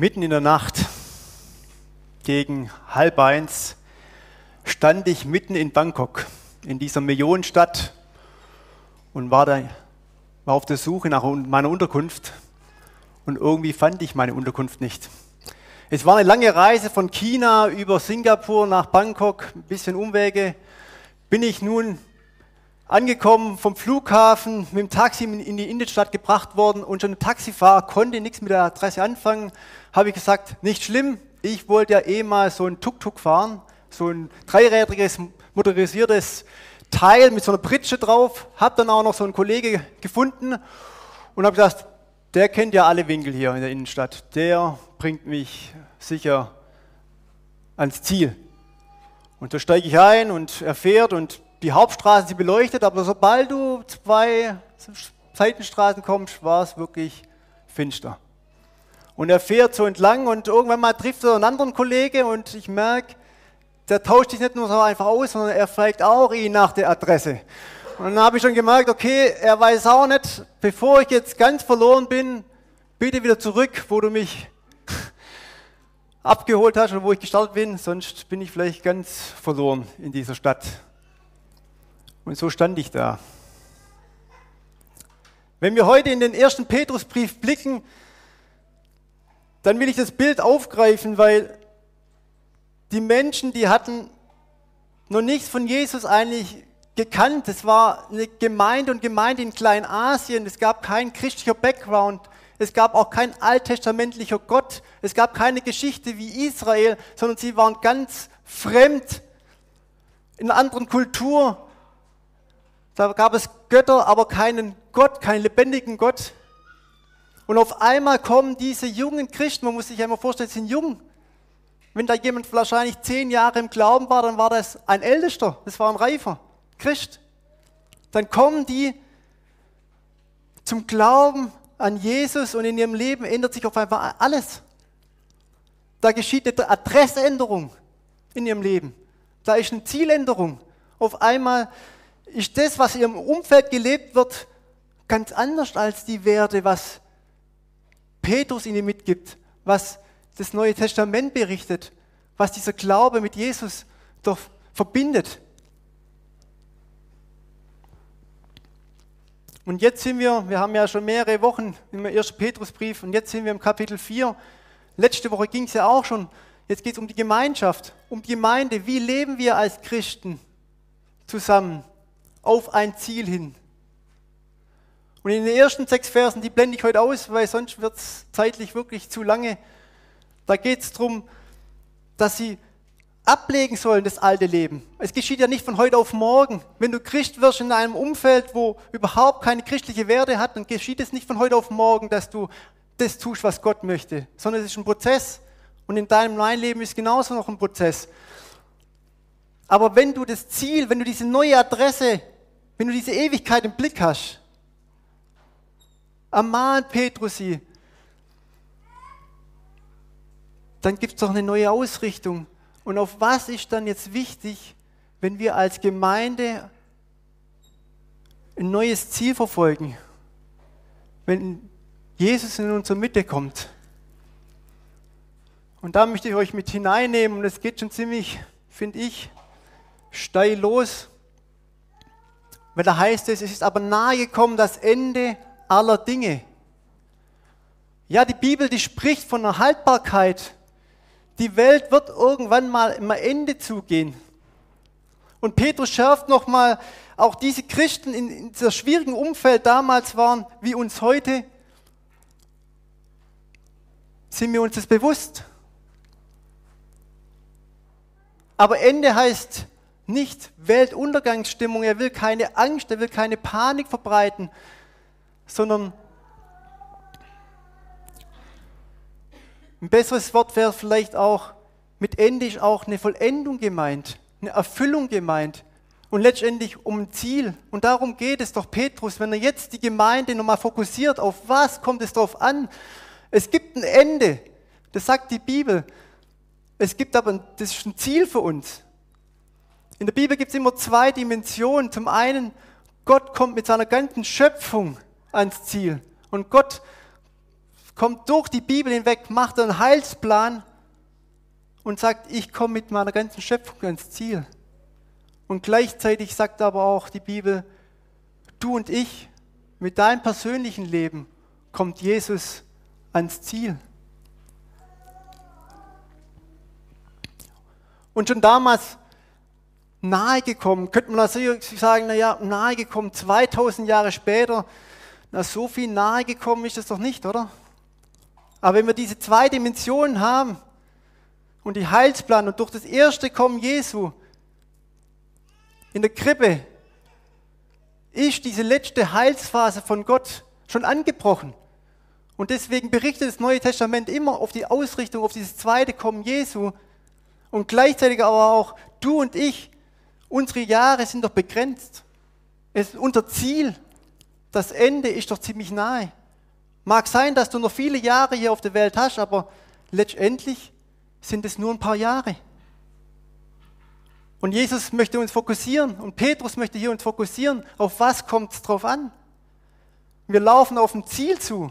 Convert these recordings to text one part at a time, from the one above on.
Mitten in der Nacht, gegen 12:30, stand ich mitten in Bangkok, in dieser Millionenstadt, und war auf der Suche nach meiner Unterkunft. Und irgendwie fand ich meine Unterkunft nicht. Es war eine lange Reise von China über Singapur nach Bangkok, ein bisschen Umwege. Bin ich nun angekommen vom Flughafen, mit dem Taxi in die Innenstadt gebracht worden, und schon der Taxifahrer konnte nichts mit der Adresse anfangen. Habe ich gesagt, nicht schlimm, ich wollte ja mal so ein Tuk-Tuk fahren, so ein dreirädriges, motorisiertes Teil mit so einer Pritsche drauf. Habe dann auch noch so einen Kollege gefunden und habe gesagt, der kennt ja alle Winkel hier in der Innenstadt, der bringt mich sicher ans Ziel. Und da steige ich ein und er fährt, und die Hauptstraße, sie beleuchtet, aber sobald du 2 Seitenstraßen kommst, war es wirklich finster. Und er fährt so entlang, und irgendwann mal trifft er einen anderen Kollege, und ich merke, der tauscht sich nicht nur so einfach aus, sondern er fragt auch ihn nach der Adresse. Und dann habe ich schon gemerkt, okay, er weiß auch nicht, bevor ich jetzt ganz verloren bin, bitte wieder zurück, wo du mich abgeholt hast oder wo ich gestartet bin, sonst bin ich vielleicht ganz verloren in dieser Stadt. Und so stand ich da. Wenn wir heute in den 1. Petrusbrief blicken, dann will ich das Bild aufgreifen, weil die Menschen, die hatten noch nichts von Jesus eigentlich gekannt. Es war eine Gemeinde in Kleinasien. Es gab kein christlicher Background. Es gab auch kein alttestamentlicher Gott. Es gab keine Geschichte wie Israel, sondern sie waren ganz fremd in einer anderen Kultur. Da gab es Götter, aber keinen Gott, keinen lebendigen Gott. Und auf einmal kommen diese jungen Christen, man muss sich einmal vorstellen, sie sind jung. Wenn da jemand wahrscheinlich 10 Jahre im Glauben war, dann war das ein Ältester, das war ein reifer Christ. Dann kommen die zum Glauben an Jesus, und in ihrem Leben ändert sich auf einmal alles. Da geschieht eine Adressänderung in ihrem Leben. Da ist eine Zieländerung. Auf einmal ist das, was in ihrem Umfeld gelebt wird, ganz anders als die Werte, was Petrus ihnen mitgibt, was das Neue Testament berichtet, was dieser Glaube mit Jesus doch verbindet. Und jetzt sind wir haben ja schon mehrere Wochen im 1. Petrusbrief, und jetzt sind wir im Kapitel 4. Letzte Woche ging es ja auch schon, jetzt geht es um die Gemeinschaft, um die Gemeinde. Wie leben wir als Christen zusammen auf ein Ziel hin? Und in den ersten 6 Versen, die blende ich heute aus, weil sonst wird es zeitlich wirklich zu lange. Da geht es darum, dass sie ablegen sollen, das alte Leben. Es geschieht ja nicht von heute auf morgen. Wenn du Christ wirst in einem Umfeld, wo überhaupt keine christliche Werte hat, dann geschieht es nicht von heute auf morgen, dass du das tust, was Gott möchte, sondern es ist ein Prozess. Und in deinem neuen Leben ist genauso noch ein Prozess. Aber wenn du das Ziel, wenn du diese neue Adresse, wenn du diese Ewigkeit im Blick hast, ermahnt Petrus sie, dann gibt es doch eine neue Ausrichtung. Und auf was ist dann jetzt wichtig, wenn wir als Gemeinde ein neues Ziel verfolgen? Wenn Jesus in unsere Mitte kommt. Und da möchte ich euch mit hineinnehmen, und es geht schon ziemlich, finde ich, steil los. Weil da heißt es ist aber nahe gekommen das Ende aller Dinge. Ja, die Bibel, die spricht von einer Haltbarkeit. Die Welt wird irgendwann mal im Ende zugehen. Und Petrus schärft nochmal, auch diese Christen in dieser schwierigen Umfeld damals waren, wie uns heute, sind wir uns das bewusst. Aber Ende heißt nicht Weltuntergangsstimmung, er will keine Angst, er will keine Panik verbreiten, sondern ein besseres Wort wäre vielleicht auch, mit Ende ist auch eine Vollendung gemeint, eine Erfüllung gemeint und letztendlich um ein Ziel. Und darum geht es doch Petrus, wenn er jetzt die Gemeinde nochmal fokussiert, auf was kommt es drauf an? Es gibt ein Ende, das sagt die Bibel. Es gibt aber, das ist ein Ziel für uns. In der Bibel gibt es immer 2 Dimensionen. Zum einen, Gott kommt mit seiner ganzen Schöpfung ans Ziel. Und Gott kommt durch die Bibel hinweg, macht einen Heilsplan und sagt, ich komme mit meiner ganzen Schöpfung ans Ziel. Und gleichzeitig sagt aber auch die Bibel, du und ich, mit deinem persönlichen Leben kommt Jesus ans Ziel. Und schon damals nahe gekommen, könnte man also sagen, naja, nahe gekommen, 2000 Jahre später, na so viel nahe gekommen ist es doch nicht, oder? Aber wenn wir diese zwei Dimensionen haben und die Heilsplan und durch das erste Kommen Jesu in der Krippe ist diese letzte Heilsphase von Gott schon angebrochen. Und deswegen berichtet das Neue Testament immer auf die Ausrichtung, auf dieses zweite Kommen Jesu. Und gleichzeitig aber auch, du und ich, unsere Jahre sind doch begrenzt. Unser Ziel, das Ende ist doch ziemlich nahe. Mag sein, dass du noch viele Jahre hier auf der Welt hast, aber letztendlich sind es nur ein paar Jahre. Und Jesus möchte uns fokussieren und Petrus möchte hier uns fokussieren, auf was kommt es drauf an. Wir laufen auf ein Ziel zu.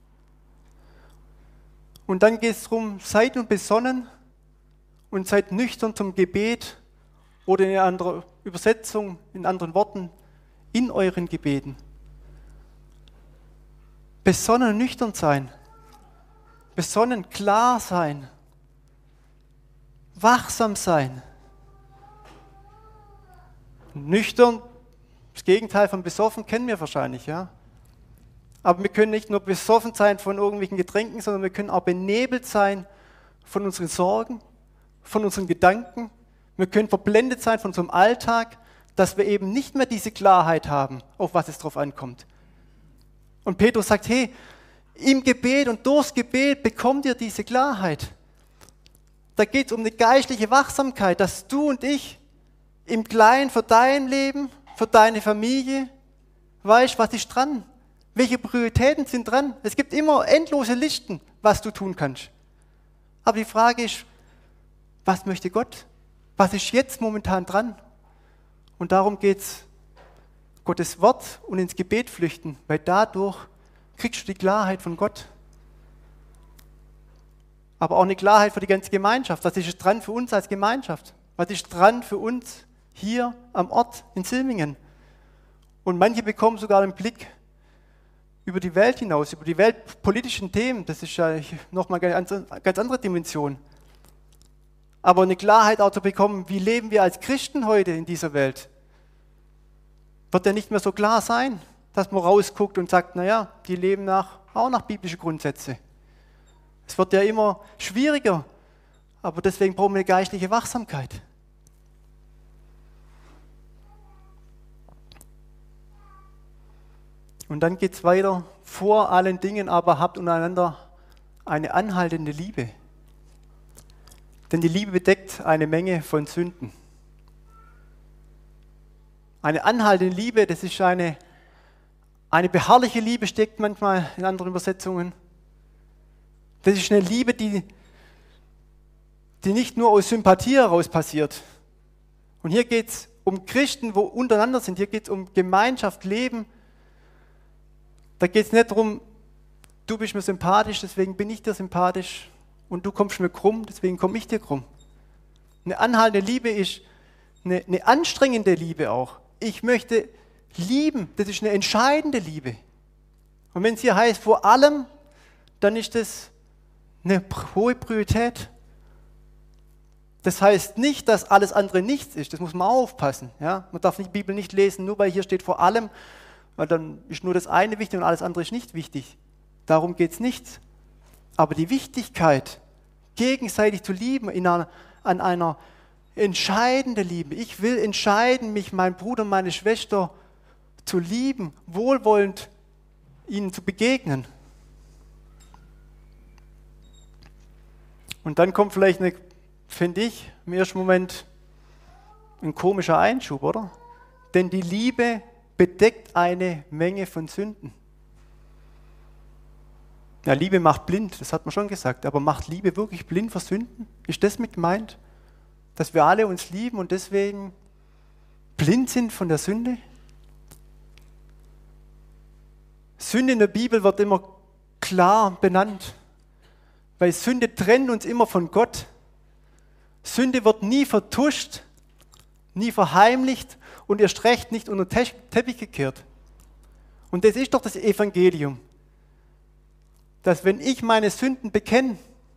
Und dann geht es darum, seid nun besonnen und seid nüchtern zum Gebet oder in einer anderen Übersetzung, in anderen Worten, in euren Gebeten. Besonnen und nüchtern sein. Besonnen klar sein. Wachsam sein. Nüchtern, das Gegenteil von besoffen kennen wir wahrscheinlich, ja. Aber wir können nicht nur besoffen sein von irgendwelchen Getränken, sondern wir können auch benebelt sein von unseren Sorgen, von unseren Gedanken. Wir können verblendet sein von unserem Alltag, dass wir eben nicht mehr diese Klarheit haben, auf was es drauf ankommt. Und Petrus sagt, hey, im Gebet und durchs Gebet bekommt ihr diese Klarheit. Da geht es um eine geistliche Wachsamkeit, dass du und ich im Kleinen für dein Leben, für deine Familie, weißt, was ist dran? Welche Prioritäten sind dran? Es gibt immer endlose Listen, was du tun kannst. Aber die Frage ist, was möchte Gott? Was ist jetzt momentan dran? Und darum geht es, Gottes Wort und ins Gebet flüchten, weil dadurch kriegst du die Klarheit von Gott. Aber auch eine Klarheit für die ganze Gemeinschaft. Was ist dran für uns als Gemeinschaft? Was ist dran für uns hier am Ort in Silmingen? Und manche bekommen sogar einen Blick über die Welt hinaus, über die weltpolitischen Themen. Das ist ja nochmal eine ganz andere Dimension. Aber eine Klarheit auch zu bekommen, wie leben wir als Christen heute in dieser Welt, wird ja nicht mehr so klar sein, dass man rausguckt und sagt, naja, die leben auch nach biblischen Grundsätzen. Es wird ja immer schwieriger, aber deswegen brauchen wir eine geistliche Wachsamkeit. Und dann geht es weiter, vor allen Dingen aber habt untereinander eine anhaltende Liebe. Denn die Liebe bedeckt eine Menge von Sünden. Eine anhaltende Liebe, das ist eine beharrliche Liebe, steckt manchmal in anderen Übersetzungen. Das ist eine Liebe, die nicht nur aus Sympathie heraus passiert. Und hier geht es um Christen, wo untereinander sind. Hier geht es um Gemeinschaft, Leben. Da geht es nicht darum, du bist mir sympathisch, deswegen bin ich dir sympathisch und du kommst mir krumm, deswegen komme ich dir krumm. Eine anhaltende Liebe ist eine anstrengende Liebe auch. Ich möchte lieben, das ist eine entscheidende Liebe. Und wenn es hier heißt, vor allem, dann ist das eine hohe Priorität. Das heißt nicht, dass alles andere nichts ist, das muss man auch aufpassen. Ja? Man darf die Bibel nicht lesen, nur weil hier steht vor allem, weil dann ist nur das eine wichtig und alles andere ist nicht wichtig. Darum geht es nicht. Aber die Wichtigkeit, gegenseitig zu lieben an einer entscheidenden Liebe. Ich will entscheiden, mich meinen Bruder, meine Schwester zu lieben, wohlwollend ihnen zu begegnen. Und dann kommt vielleicht, finde ich, im ersten Moment ein komischer Einschub, oder? Denn die Liebe bedeckt eine Menge von Sünden. Ja, Liebe macht blind, das hat man schon gesagt, aber macht Liebe wirklich blind für Sünden? Ist das mit gemeint? Dass wir alle uns lieben und deswegen blind sind von der Sünde? Sünde in der Bibel wird immer klar benannt, weil Sünde trennt uns immer von Gott. Sünde wird nie vertuscht, nie verheimlicht und erst recht nicht unter den Teppich gekehrt. Und das ist doch das Evangelium, dass wenn ich meine Sünden bekenne,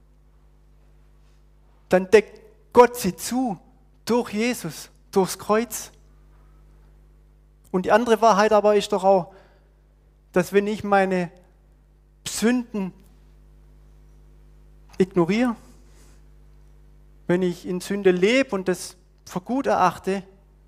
dann deckt Gott sie zu durch Jesus, durchs Kreuz. Und die andere Wahrheit aber ist doch auch, dass wenn ich meine Sünden ignoriere, wenn ich in Sünde lebe und das für gut erachte,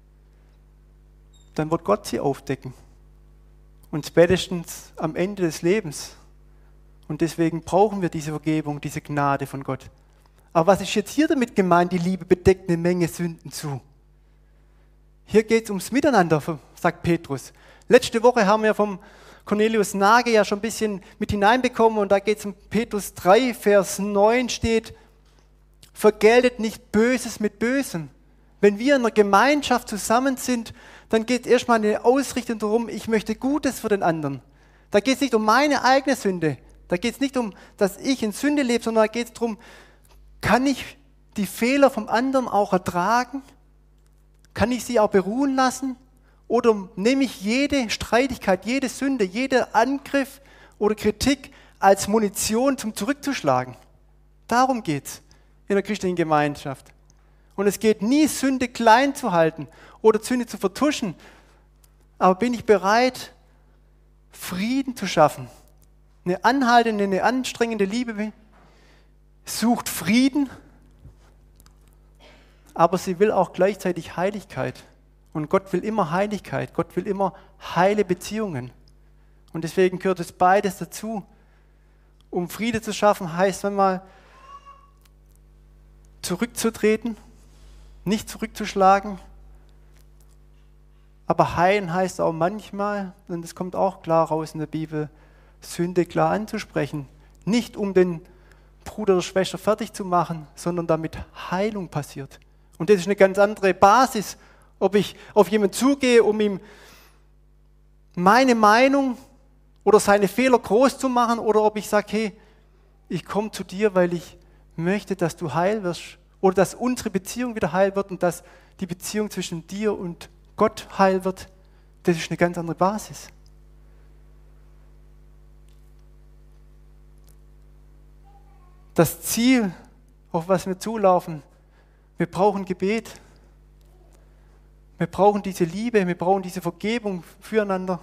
dann wird Gott sie aufdecken. Und spätestens am Ende des Lebens. Und deswegen brauchen wir diese Vergebung, diese Gnade von Gott. Aber was ist jetzt hier damit gemeint, die Liebe bedeckt eine Menge Sünden zu? Hier geht es ums Miteinander, sagt Petrus. Letzte Woche haben wir vom Cornelius Nage ja schon ein bisschen mit hineinbekommen und da geht es um Petrus 3, Vers 9 steht, vergeltet nicht Böses mit Bösem. Wenn wir in einer Gemeinschaft zusammen sind, dann geht es erstmal eine Ausrichtung darum, ich möchte Gutes für den anderen. Da geht es nicht um meine eigene Sünde. Da geht es nicht um, dass ich in Sünde lebe, sondern da geht es darum, kann ich die Fehler vom anderen auch ertragen? Kann ich sie auch beruhen lassen? Oder nehme ich jede Streitigkeit, jede Sünde, jeder Angriff oder Kritik als Munition zum Zurückzuschlagen? Darum geht es in der christlichen Gemeinschaft. Und es geht nie, Sünde klein zu halten oder Sünde zu vertuschen. Aber bin ich bereit, Frieden zu schaffen? Eine anhaltende, eine anstrengende Liebe sucht Frieden, aber sie will auch gleichzeitig Heiligkeit. Und Gott will immer Heiligkeit. Gott will immer heile Beziehungen. Und deswegen gehört es beides dazu. Um Friede zu schaffen, heißt manchmal zurückzutreten, nicht zurückzuschlagen. Aber heilen heißt auch manchmal, und das kommt auch klar raus in der Bibel, Sünde klar anzusprechen. Nicht um den Bruder oder Schwester fertig zu machen, sondern damit Heilung passiert. Und das ist eine ganz andere Basis, ob ich auf jemanden zugehe, um ihm meine Meinung oder seine Fehler groß zu machen, oder ob ich sage, hey, ich komme zu dir, weil ich möchte, dass du heil wirst, oder dass unsere Beziehung wieder heil wird und dass die Beziehung zwischen dir und Gott heil wird. Das ist eine ganz andere Basis. Das Ziel, auf was wir zulaufen, wir brauchen Gebet. Wir brauchen diese Liebe, wir brauchen diese Vergebung füreinander.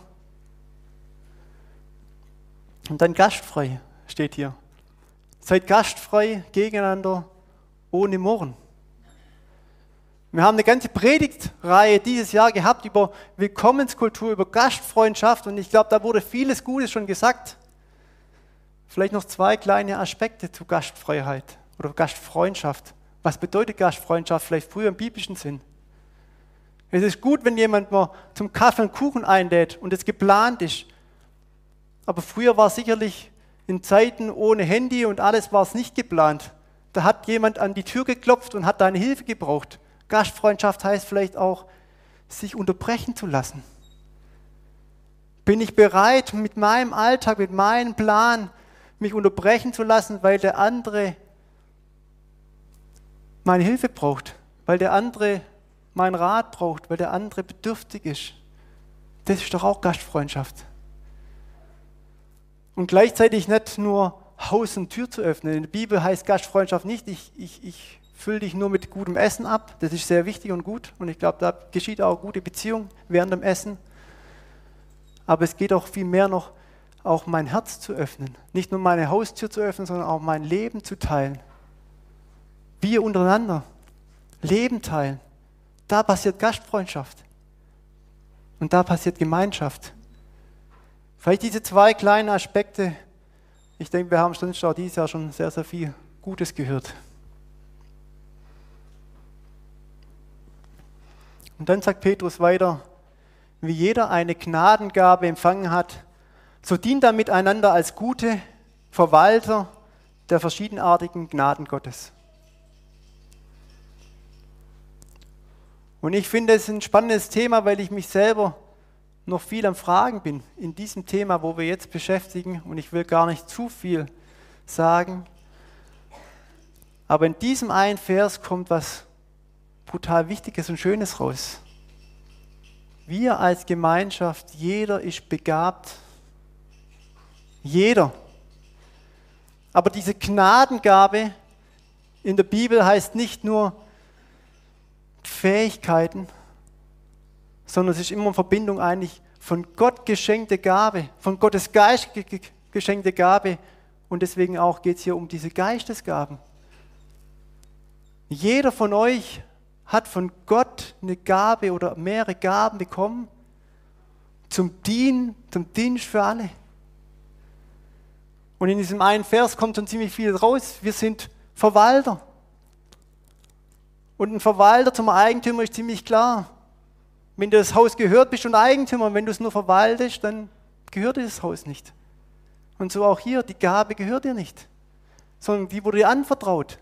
Und dann gastfrei steht hier. Seid gastfrei gegeneinander, ohne Murren. Wir haben eine ganze Predigtreihe dieses Jahr gehabt über Willkommenskultur, über Gastfreundschaft und ich glaube, da wurde vieles Gutes schon gesagt. Vielleicht noch 2 kleine Aspekte zu Gastfreiheit oder Gastfreundschaft. Was bedeutet Gastfreundschaft? Vielleicht früher im biblischen Sinn. Es ist gut, wenn jemand mal zum Kaffee und Kuchen einlädt und es geplant ist. Aber früher war es sicherlich in Zeiten ohne Handy und alles war es nicht geplant. Da hat jemand an die Tür geklopft und hat deine Hilfe gebraucht. Gastfreundschaft heißt vielleicht auch, sich unterbrechen zu lassen. Bin ich bereit, mit meinem Alltag, mit meinem Plan, mich unterbrechen zu lassen, weil der andere meine Hilfe braucht, weil der andere meinen Rat braucht, weil der andere bedürftig ist. Das ist doch auch Gastfreundschaft. Und gleichzeitig nicht nur Haus und Tür zu öffnen. In der Bibel heißt Gastfreundschaft nicht, ich fülle dich nur mit gutem Essen ab. Das ist sehr wichtig und gut. Und ich glaube, da geschieht auch gute Beziehung während dem Essen. Aber es geht auch viel mehr noch, auch mein Herz zu öffnen. Nicht nur meine Haustür zu öffnen, sondern auch mein Leben zu teilen. Wir untereinander Leben teilen. Da passiert Gastfreundschaft. Und da passiert Gemeinschaft. Vielleicht diese 2 kleinen Aspekte. Ich denke, wir haben sonst auch dieses Jahr schon sehr, sehr viel Gutes gehört. Und dann sagt Petrus weiter, wie jeder eine Gnadengabe empfangen hat, so dient er miteinander als gute Verwalter der verschiedenartigen Gnaden Gottes. Und ich finde es ein spannendes Thema, weil ich mich selber noch viel am Fragen bin in diesem Thema, wo wir jetzt beschäftigen, und ich will gar nicht zu viel sagen, aber in diesem einen Vers kommt was brutal Wichtiges und Schönes raus. Wir als Gemeinschaft, jeder ist begabt. Jeder. Aber diese Gnadengabe in der Bibel heißt nicht nur Fähigkeiten, sondern es ist immer in Verbindung eigentlich von Gott geschenkte Gabe, von Gottes Geist geschenkte Gabe, und deswegen auch geht es hier um diese Geistesgaben. Jeder von euch hat von Gott eine Gabe oder mehrere Gaben bekommen zum Dienen, zum Dienst für alle. Und in diesem einen Vers kommt schon ziemlich viel raus. Wir sind Verwalter. Und ein Verwalter zum Eigentümer ist ziemlich klar. Wenn dir das Haus gehört, bist du ein Eigentümer. Und wenn du es nur verwaltest, dann gehört dir das Haus nicht. Und so auch hier, die Gabe gehört dir nicht, sondern die wurde dir anvertraut.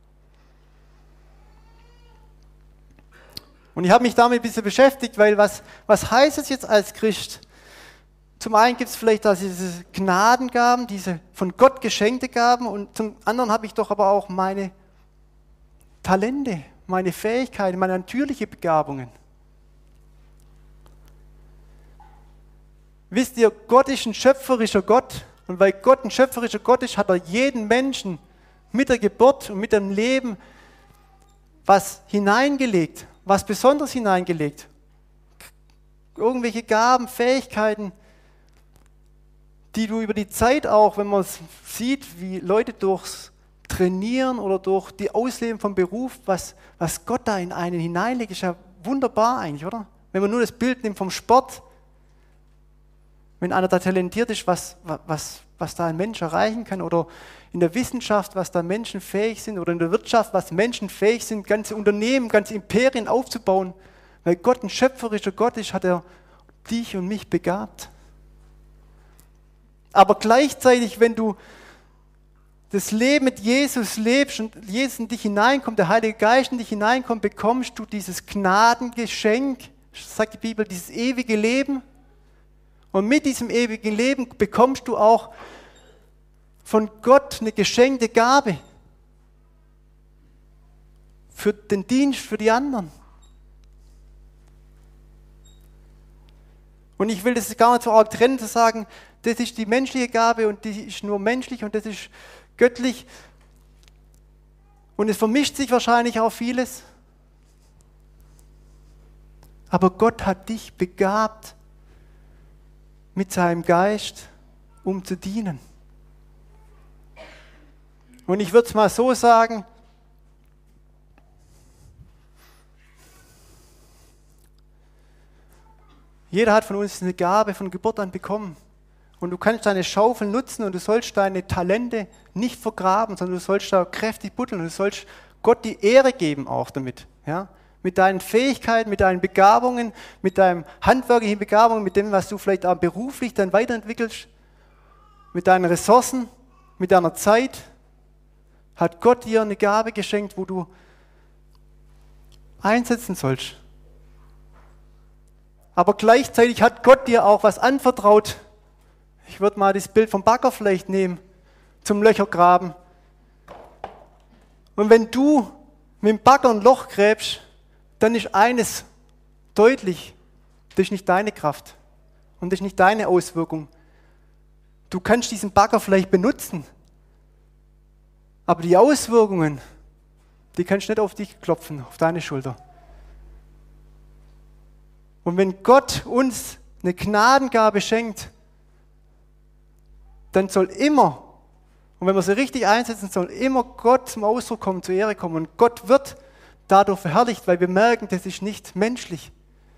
Und ich habe mich damit ein bisschen beschäftigt, weil was heißt es jetzt als Christ? Zum einen gibt es vielleicht diese Gnadengaben, diese von Gott geschenkte Gaben, und zum anderen habe ich doch aber auch meine Talente, meine Fähigkeiten, meine natürlichen Begabungen. Wisst ihr, Gott ist ein schöpferischer Gott, und weil Gott ein schöpferischer Gott ist, hat er jeden Menschen mit der Geburt und mit dem Leben was hineingelegt, was Besonderes hineingelegt. Irgendwelche Gaben, Fähigkeiten, die du über die Zeit auch, wenn man es sieht, wie Leute durchs Trainieren oder durch die Ausleben vom Beruf, was Gott da in einen hineinlegt, ist ja wunderbar eigentlich, oder? Wenn man nur das Bild nimmt vom Sport, wenn einer da talentiert ist, was da ein Mensch erreichen kann, oder in der Wissenschaft, was da Menschen fähig sind, oder in der Wirtschaft, was Menschen fähig sind, ganze Unternehmen, ganze Imperien aufzubauen. Weil Gott ein schöpferischer Gott ist, hat er dich und mich begabt. Aber gleichzeitig, wenn du das Leben mit Jesus lebst und Jesus in dich hineinkommt, der Heilige Geist in dich hineinkommt, bekommst du dieses Gnadengeschenk, sagt die Bibel, dieses ewige Leben. Und mit diesem ewigen Leben bekommst du auch von Gott eine geschenkte Gabe für den Dienst für die anderen. Und ich will das gar nicht so arg trennen, zu sagen, das ist die menschliche Gabe und die ist nur menschlich und das ist göttlich. Und es vermischt sich wahrscheinlich auch vieles. Aber Gott hat dich begabt mit seinem Geist, um zu dienen. Und ich würde es mal so sagen, jeder hat von uns eine Gabe von Geburt an bekommen. Und du kannst deine Schaufel nutzen und du sollst deine Talente nicht vergraben, sondern du sollst da kräftig buddeln und du sollst Gott die Ehre geben auch damit. Ja? Mit deinen Fähigkeiten, mit deinen Begabungen, mit deinen handwerklichen Begabungen, mit dem, was du vielleicht auch beruflich dann weiterentwickelst, mit deinen Ressourcen, mit deiner Zeit, hat Gott dir eine Gabe geschenkt, wo du einsetzen sollst. Aber gleichzeitig hat Gott dir auch was anvertraut. Ich würde mal das Bild vom Bagger vielleicht nehmen, zum Löchergraben. Und wenn du mit dem Bagger ein Loch gräbst, dann ist eines deutlich, das ist nicht deine Kraft und das ist nicht deine Auswirkung. Du kannst diesen Bagger vielleicht benutzen, aber die Auswirkungen, die kannst du nicht auf dich klopfen, auf deine Schulter. Und wenn Gott uns eine Gnadengabe schenkt, dann soll immer, und wenn wir sie richtig einsetzen, soll immer Gott zum Ausdruck kommen, zur Ehre kommen. Und Gott wird dadurch verherrlicht, weil wir merken, das ist nicht menschlich.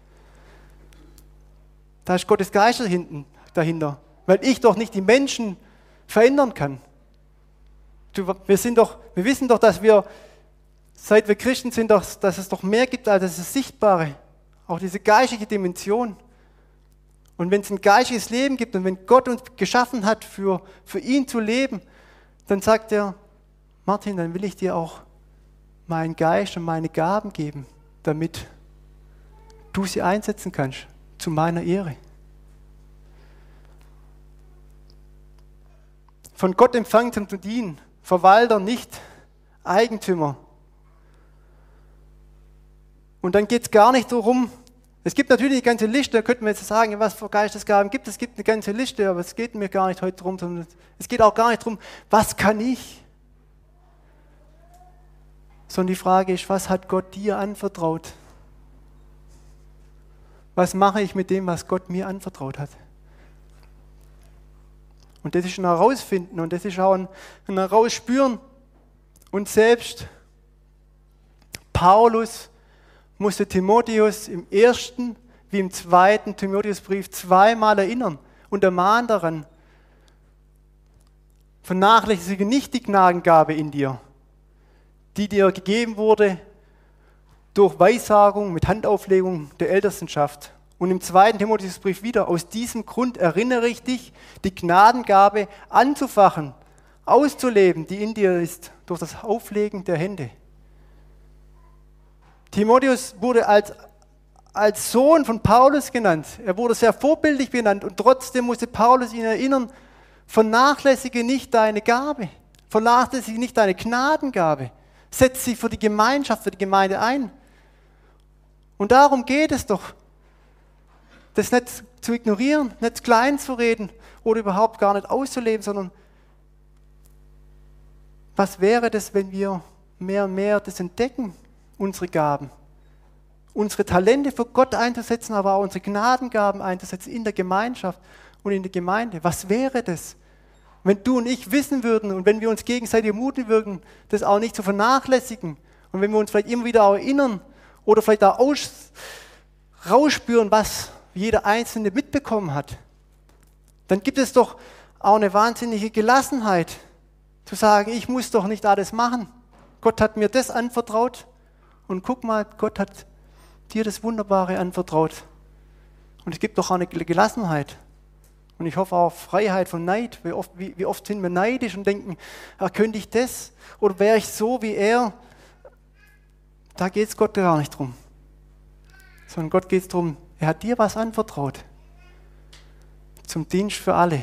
Da ist Gottes Geist dahinter, weil ich doch nicht die Menschen verändern kann. Wir wissen doch, dass wir, seit wir Christen sind, dass es doch mehr gibt als das Sichtbare. Auch diese geistliche Dimension. Und wenn es ein geistiges Leben gibt und wenn Gott uns geschaffen hat, für ihn zu leben, dann sagt er, Martin, dann will ich dir auch meinen Geist und meine Gaben geben, damit du sie einsetzen kannst, zu meiner Ehre. von Gott empfangen zum Dienen. Verwalter, nicht Eigentümer. Und dann geht es gar nicht darum, es gibt natürlich eine ganze Liste, da könnten wir jetzt sagen, was für Geistesgaben gibt es. Es gibt eine ganze Liste, aber es geht mir gar nicht heute darum, sondern es geht auch gar nicht darum, was kann ich? Sondern die Frage ist, was hat Gott dir anvertraut? Was mache ich mit dem, was Gott mir anvertraut hat? Und das ist ein Herausfinden und das ist auch ein Herausspüren. Und selbst Paulus musste Timotheus im ersten wie im zweiten Timotheusbrief zweimal erinnern und ermahnen daran, vernachlässige nicht die Gnadengabe in dir, die dir gegeben wurde durch Weissagung mit Handauflegung der Ältestenschaft. Und im zweiten Timotheusbrief wieder, aus diesem Grund erinnere ich dich, die Gnadengabe anzufachen, auszuleben, die in dir ist, durch das Auflegen der Hände. Timotheus wurde als Sohn von Paulus genannt. Er wurde sehr vorbildlich benannt und trotzdem musste Paulus ihn erinnern, vernachlässige nicht deine Gabe, vernachlässige nicht deine Gnadengabe, setz sie für die Gemeinschaft, für die Gemeinde ein. Und darum geht es doch, das nicht zu ignorieren, nicht klein zu reden oder überhaupt gar nicht auszuleben, sondern was wäre das, wenn wir mehr und mehr das entdecken, unsere Gaben, unsere Talente für Gott einzusetzen, aber auch unsere Gnadengaben einzusetzen in der Gemeinschaft und in der Gemeinde. Was wäre das, wenn du und ich wissen würden und wenn wir uns gegenseitig ermutigen würden, das auch nicht zu vernachlässigen und wenn wir uns vielleicht immer wieder auch erinnern oder vielleicht auch rausspüren, was jeder Einzelne mitbekommen hat, dann gibt es doch auch eine wahnsinnige Gelassenheit, zu sagen, ich muss doch nicht alles machen. Gott hat mir das anvertraut und guck mal, Gott hat dir das Wunderbare anvertraut. Und es gibt doch auch eine Gelassenheit. Und ich hoffe auch Freiheit von Neid. Wie oft sind wir neidisch und denken, könnte ich das? Oder wäre ich so wie er? Da geht es Gott gar nicht drum. Sondern Gott geht es darum, er hat dir was anvertraut. Zum Dienst für alle.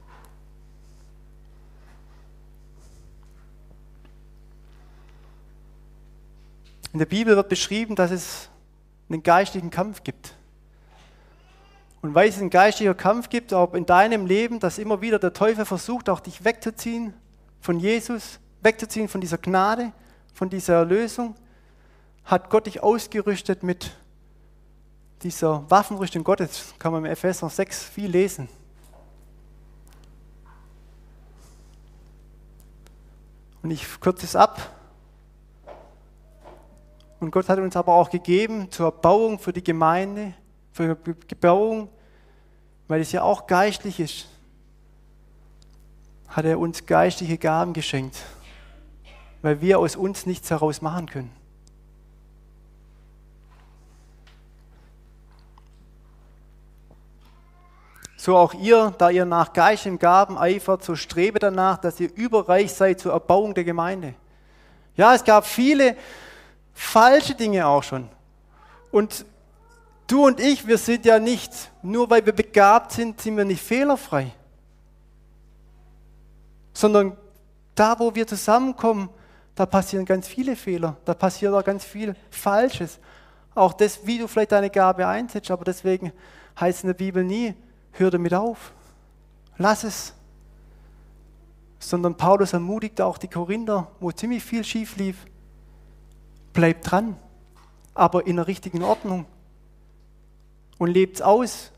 In der Bibel wird beschrieben, dass es einen geistlichen Kampf gibt. Und weil es einen geistlichen Kampf gibt, auch in deinem Leben, dass immer wieder der Teufel versucht, auch dich wegzuziehen von Jesus, wegzuziehen von dieser Gnade, von dieser Erlösung, hat Gott dich ausgerüstet mit dieser Waffenrüstung Gottes. Kann man im Epheser 6 viel lesen. Und ich kürze es ab. Und Gott hat uns aber auch gegeben zur Erbauung für die Gemeinde, für die Bebauung, weil es ja auch geistlich ist, hat er uns geistliche Gaben geschenkt, weil wir aus uns nichts heraus machen können. So auch ihr, da ihr nach geistlichen Gaben eifert, so strebe danach, dass ihr überreich seid zur Erbauung der Gemeinde. Ja, es gab viele falsche Dinge auch schon. Und du und ich, wir sind ja nicht, nur weil wir begabt sind, sind wir nicht fehlerfrei. Sondern da, wo wir zusammenkommen, da passieren ganz viele Fehler, da passiert auch ganz viel Falsches. Auch das, wie du vielleicht deine Gabe einsetzt, aber deswegen heißt in der Bibel nie, hör damit auf, lass es. Sondern Paulus ermutigt auch die Korinther, wo ziemlich viel schief lief, bleib dran, aber in der richtigen Ordnung und lebt es aus.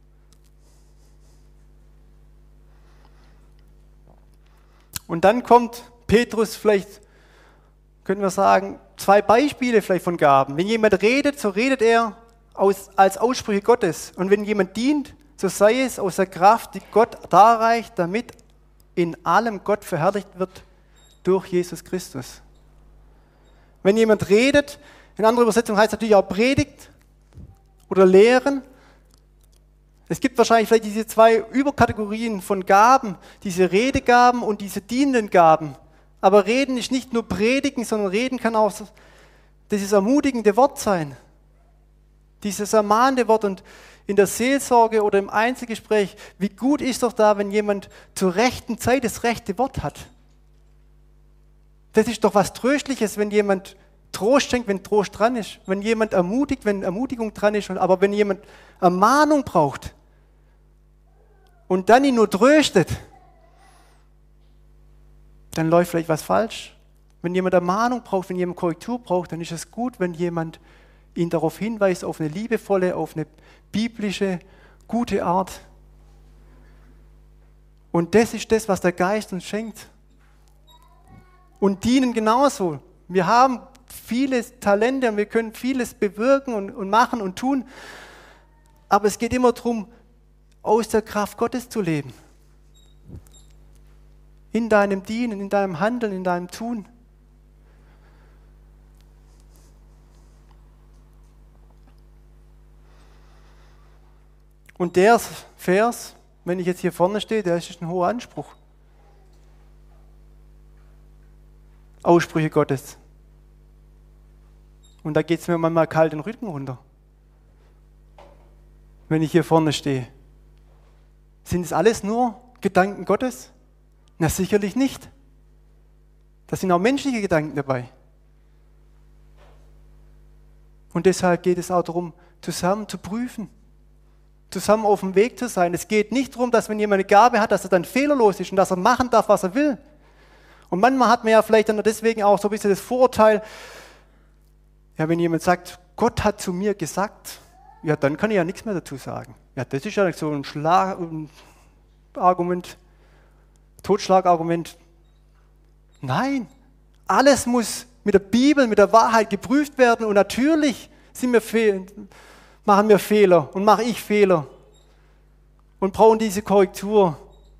Und dann kommt Petrus, vielleicht können wir sagen, 2 Beispiele vielleicht von Gaben. Wenn jemand redet, so redet er als Aussprüche Gottes. Und wenn jemand dient, so sei es aus der Kraft, die Gott darreicht, damit in allem Gott verherrlicht wird durch Jesus Christus. Wenn jemand redet, in anderer Übersetzung heißt es natürlich auch predigt oder lehren. Es gibt wahrscheinlich vielleicht diese 2 Überkategorien von Gaben, diese Redegaben und diese dienenden Gaben. Aber Reden ist nicht nur Predigen, sondern Reden kann auch dieses ermutigende Wort sein. Dieses ermahnende Wort. Und in der Seelsorge oder im Einzelgespräch, wie gut ist doch da, wenn jemand zur rechten Zeit das rechte Wort hat. Das ist doch was Tröstliches, wenn jemand Trost schenkt, wenn Trost dran ist, wenn jemand ermutigt, wenn Ermutigung dran ist, aber wenn jemand Ermahnung braucht und dann ihn nur tröstet, dann läuft vielleicht was falsch. Wenn jemand Ermahnung braucht, wenn jemand Korrektur braucht, dann ist es gut, wenn jemand ihn darauf hinweist, auf eine liebevolle, auf eine biblische, gute Art. Und das ist das, was der Geist uns schenkt. Und dienen genauso. Wir haben viele Talente und wir können vieles bewirken und machen und tun. Aber es geht immer darum, aus der Kraft Gottes zu leben. In deinem Dienen, in deinem Handeln, in deinem Tun. Und der Vers, wenn ich jetzt hier vorne stehe, der ist ein hoher Anspruch. Aussprüche Gottes. Und da geht es mir manchmal kalt den Rücken runter, wenn ich hier vorne stehe. Sind es alles nur Gedanken Gottes? Na, sicherlich nicht. Da sind auch menschliche Gedanken dabei. Und deshalb geht es auch darum, zusammen zu prüfen, zusammen auf dem Weg zu sein. Es geht nicht darum, dass wenn jemand eine Gabe hat, dass er dann fehlerlos ist und dass er machen darf, was er will. Und manchmal hat man ja vielleicht dann deswegen auch so ein bisschen das Vorurteil, ja, wenn jemand sagt, Gott hat zu mir gesagt, ja, dann kann ich ja nichts mehr dazu sagen. Ja, das ist ja so ein Argument, Totschlagargument. Nein, alles muss mit der Bibel, mit der Wahrheit geprüft werden und natürlich machen wir Fehler und mache ich Fehler und brauchen diese Korrektur.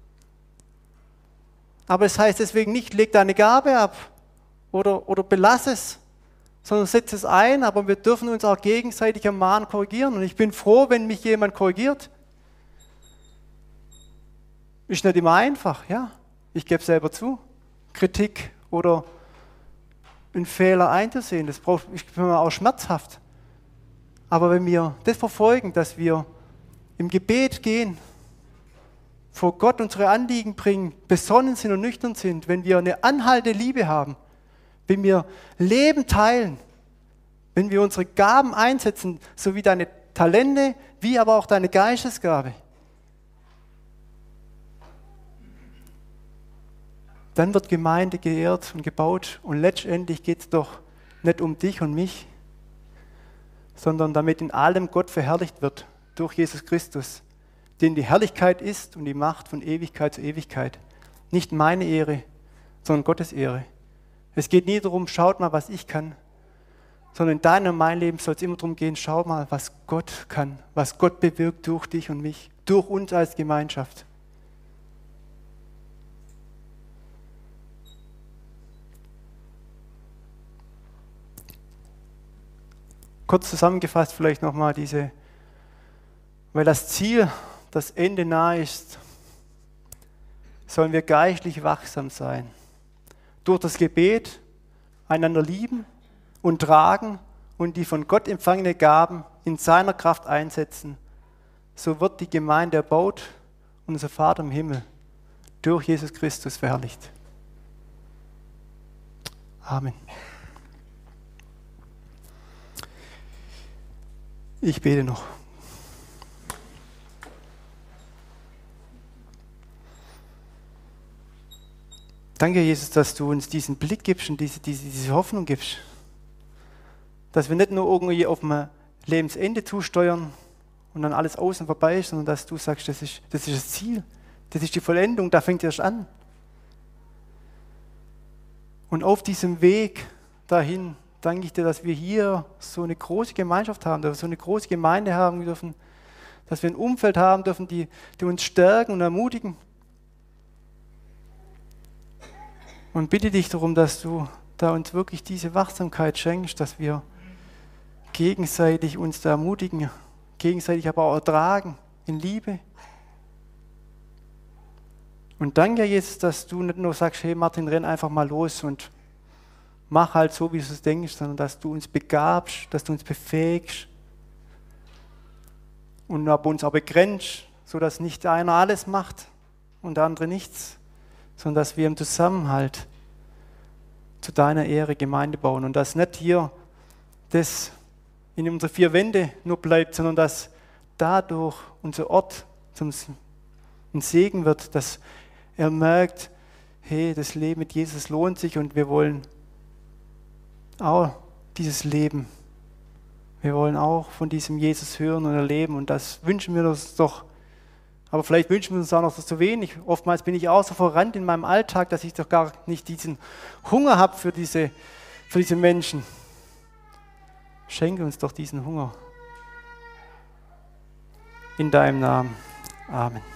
Aber es heißt deswegen nicht, leg deine Gabe ab oder belass es, sondern setz es ein, aber wir dürfen uns auch gegenseitig ermahnen, korrigieren. Und ich bin froh, wenn mich jemand korrigiert. Ist nicht immer einfach, ja. Ich gebe selber zu. Kritik oder einen Fehler einzusehen, das ist auch schmerzhaft. Aber wenn wir das verfolgen, dass wir im Gebet gehen, vor Gott unsere Anliegen bringen, besonnen sind und nüchtern sind, wenn wir eine anhaltende Liebe haben, wenn wir Leben teilen, wenn wir unsere Gaben einsetzen, so wie deine Talente, wie aber auch deine Geistesgabe, dann wird Gemeinde geehrt und gebaut und letztendlich geht es doch nicht um dich und mich, sondern damit in allem Gott verherrlicht wird durch Jesus Christus, dem die Herrlichkeit ist und die Macht von Ewigkeit zu Ewigkeit. Nicht meine Ehre, sondern Gottes Ehre. Es geht nie darum, schaut mal, was ich kann, sondern in deinem und meinem Leben soll es immer darum gehen, schau mal, was Gott kann, was Gott bewirkt durch dich und mich, durch uns als Gemeinschaft. Kurz zusammengefasst vielleicht nochmal weil das Ziel, das Ende nahe ist, sollen wir geistlich wachsam sein. Durch das Gebet einander lieben und tragen und die von Gott empfangene Gaben in seiner Kraft einsetzen. So wird die Gemeinde erbaut und unser Vater im Himmel durch Jesus Christus verherrlicht. Amen. Ich bete noch. Danke, Jesus, dass du uns diesen Blick gibst und diese Hoffnung gibst. Dass wir nicht nur irgendwie auf ein Lebensende zusteuern und dann alles außen vorbei ist, sondern dass du sagst, das ist das Ziel, das ist die Vollendung, da fängt es erst an. Und auf diesem Weg dahin danke ich dir, dass wir hier so eine große Gemeinschaft haben dürfen, so eine große Gemeinde haben dürfen, dass wir ein Umfeld haben dürfen, die uns stärken und ermutigen. Und bitte dich darum, dass du da uns wirklich diese Wachsamkeit schenkst, dass wir gegenseitig uns da ermutigen, gegenseitig aber auch ertragen in Liebe. Und danke, Jesus, dass du nicht nur sagst, hey Martin, renn einfach mal los und mach halt so, wie du es denkst, sondern dass du uns begabst, dass du uns befähigst und aber uns auch begrenzt, sodass nicht einer alles macht und der andere nichts, sondern dass wir im Zusammenhalt zu deiner Ehre Gemeinde bauen und dass nicht hier das in unsere vier Wände nur bleibt, sondern dass dadurch unser Ort ein Segen wird, dass er merkt, hey, das Leben mit Jesus lohnt sich und wir wollen auch dieses Leben. Wir wollen auch von diesem Jesus hören und erleben und das wünschen wir uns doch. Aber vielleicht wünschen wir uns auch noch so wenig. Oftmals bin ich auch so verrannt in meinem Alltag, dass ich doch gar nicht diesen Hunger habe für diese Menschen. Schenke uns doch diesen Hunger. In deinem Namen. Amen.